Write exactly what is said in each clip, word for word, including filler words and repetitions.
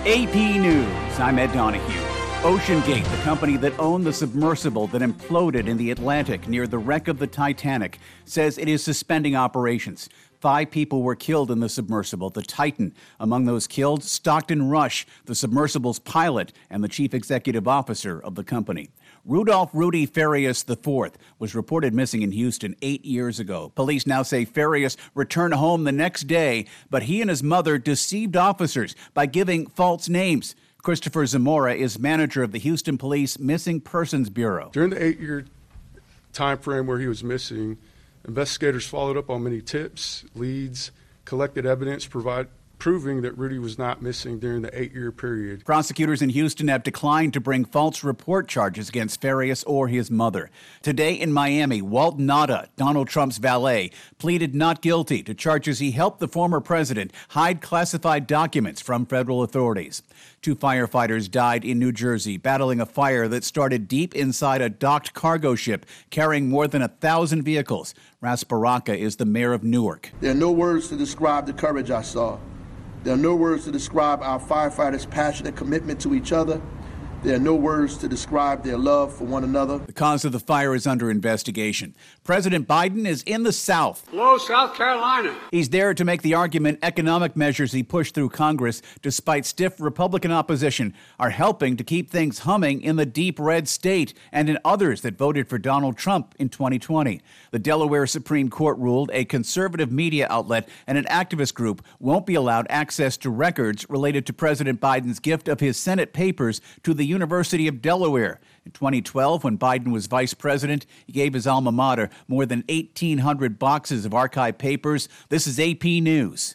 A P News, I'm Ed Donahue. OceanGate, the company that owned the submersible that imploded in the Atlantic near the wreck of the Titanic, says it is suspending operations. Five people were killed in the submersible, the Titan. Among those killed, Stockton Rush, the submersible's pilot and the chief executive officer of the company. Rudolph Rudy Farias the fourth was reported missing in Houston eight years ago. Police now say Farias returned home the next day, but he and his mother deceived officers by giving false names. Christopher Zamora is manager of the Houston Police Missing Persons Bureau. During the eight-year time frame where he was missing, investigators followed up on many tips, leads, collected evidence, provide, proving that Rudy was not missing during the eight-year period. Prosecutors in Houston have declined to bring false report charges against Farias or his mother. Today in Miami, Walt Nauta, Donald Trump's valet, pleaded not guilty to charges he helped the former president hide classified documents from federal authorities. Two firefighters died in New Jersey battling a fire that started deep inside a docked cargo ship carrying more than a thousand vehicles. Ras Baraka is the mayor of Newark. There are no words to describe the courage I saw. There are no words to describe our firefighters' passionate commitment to each other. There are no words to describe their love for one another. The cause of the fire is under investigation. President Biden is in the South. Hello, South Carolina. He's there to make the argument economic measures he pushed through Congress, despite stiff Republican opposition, are helping to keep things humming in the deep red state and in others that voted for Donald Trump in twenty twenty. The Delaware Supreme Court ruled a conservative media outlet and an activist group won't be allowed access to records related to President Biden's gift of his Senate papers to the University of Delaware. In twenty twelve, when Biden was vice president, he gave his alma mater more than eighteen hundred boxes of archived papers. This is A P News.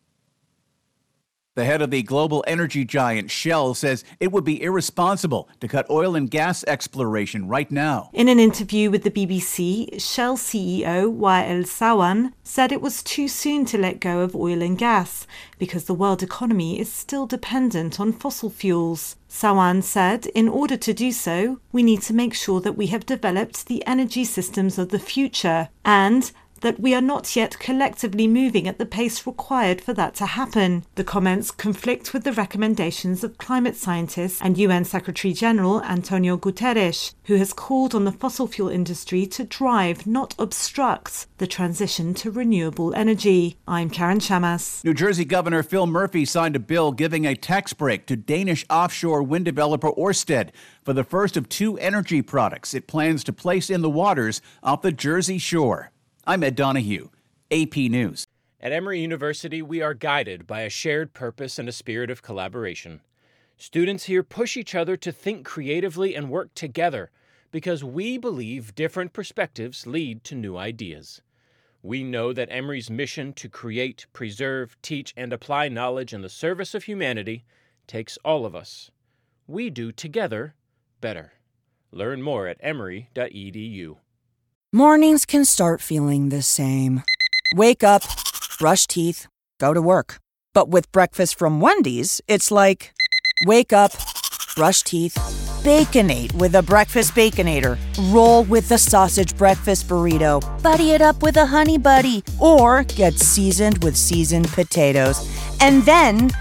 The head of the global energy giant Shell says it would be irresponsible to cut oil and gas exploration right now. In an interview with the B B C, Shell C E O Wael Sawan said it was too soon to let go of oil and gas because the world economy is still dependent on fossil fuels. Sawan said in order to do so, we need to make sure that we have developed the energy systems of the future and that we are not yet collectively moving at the pace required for that to happen. The comments conflict with the recommendations of climate scientist and U N Secretary-General Antonio Guterres, who has called on the fossil fuel industry to drive, not obstruct, the transition to renewable energy. I'm Karen Chamas. New Jersey Governor Phil Murphy signed a bill giving a tax break to Danish offshore wind developer Ørsted for the first of two energy products it plans to place in the waters off the Jersey shore. I'm Ed Donahue, A P News. At Emory University, we are guided by a shared purpose and a spirit of collaboration. Students here push each other to think creatively and work together because we believe different perspectives lead to new ideas. We know that Emory's mission to create, preserve, teach, and apply knowledge in the service of humanity takes all of us. We do together better. Learn more at emory dot e d u. Mornings can start feeling the same. Wake up, brush teeth, go to work. But with breakfast from Wendy's, it's like, wake up, brush teeth, Baconate with a breakfast Baconator. Roll with the sausage breakfast burrito. Buddy it up with a Honey Buddy. Or get seasoned with seasoned potatoes. And then,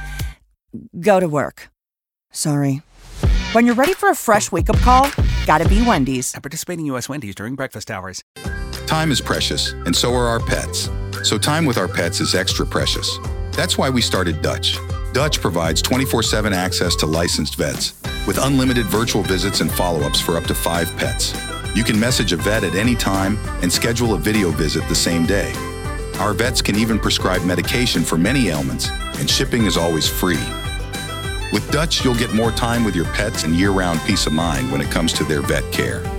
go to work. Sorry. When you're ready for a fresh wake-up call, gotta be Wendy's. At participating U S Wendy's during breakfast hours. Time is precious, and so are our pets. So time with our pets is extra precious. That's why we started Dutch. Dutch provides twenty-four seven access to licensed vets with unlimited virtual visits and follow-ups for up to five pets. You can message a vet at any time and schedule a video visit the same day. Our vets can even prescribe medication for many ailments, and shipping is always free. With Dutch, you'll get more time with your pets and year-round peace of mind when it comes to their vet care.